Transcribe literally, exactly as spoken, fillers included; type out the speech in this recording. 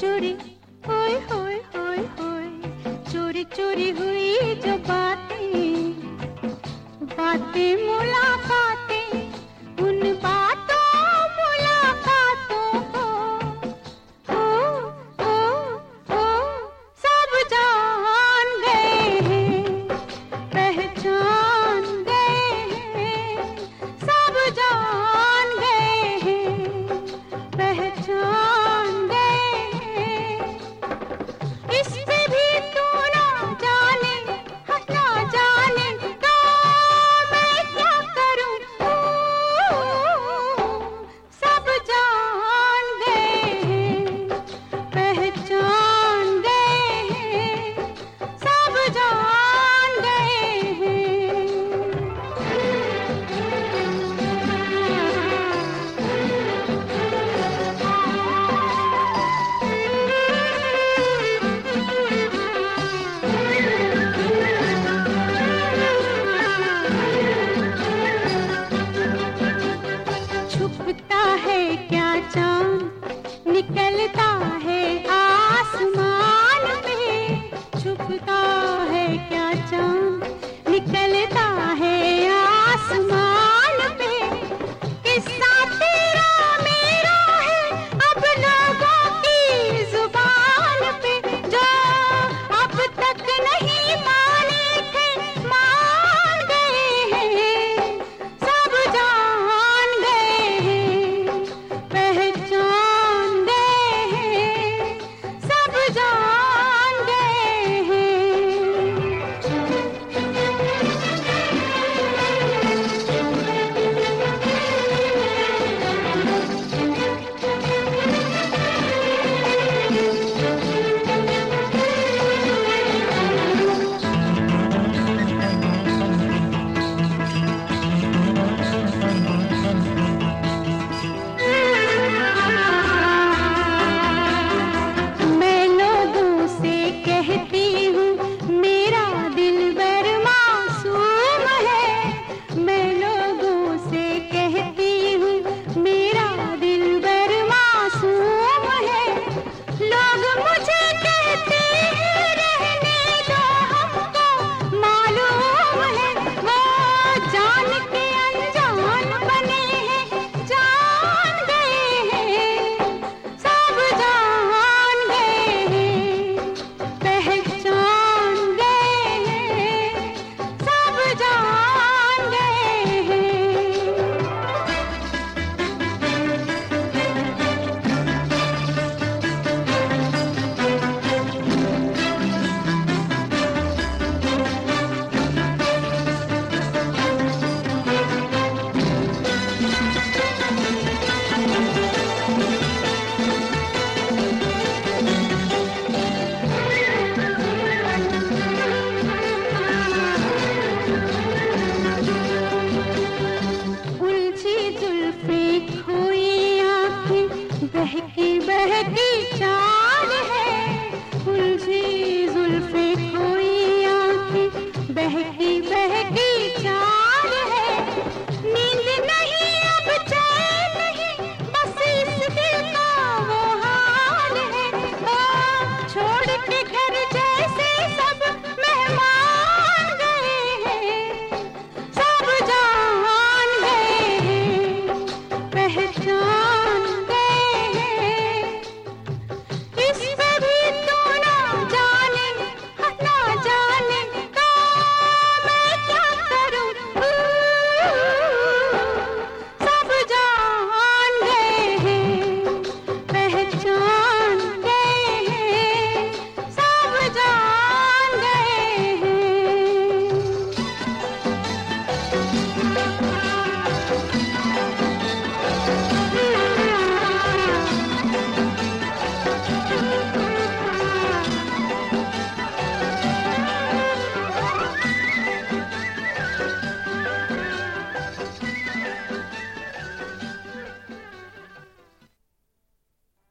चोरी होय होय होय होय, चोरी चोरी हुई जो बातें, बातें मुलाकातें, उन बातों मुलाकातों को ओ ओ ओ सब जान गए हैं, पहचान गए हैं, सब जान गए हैं, पहचान गए हैं। इससे भी तू ना जाने, ना जाने तो मैं क्या करूं, सब जान गए हैं, पहचान गए हैं, सब जान गए हैं। छुपता है क्या चांद, निकलता है आसमान में, छुपता है क्या चांद, निकलता है आसमान में। किस्सा तेरा मेरा है अब लोगों की जुबान पे, जो अब तक नहीं माने थे मान गए हैं, सब जान गए हैं, पहचान गए हैं, सब जान गए हैं। मैं लोगों से कहती हूँ मेरा दिलबर मासूम है, मैं लोगों से कहती हूँ मेरा दिलबर मासूम है। लोग मुझे कहते हैं रहने दो हमको मालूम है, वो जान के अनजान बने हैं, जान गए हैं, सब जान गए हैं, पहचान गए हैं, सब जान गए हैं। उलझी जुल्फें खोई आँखें, बहकी बहकी चाह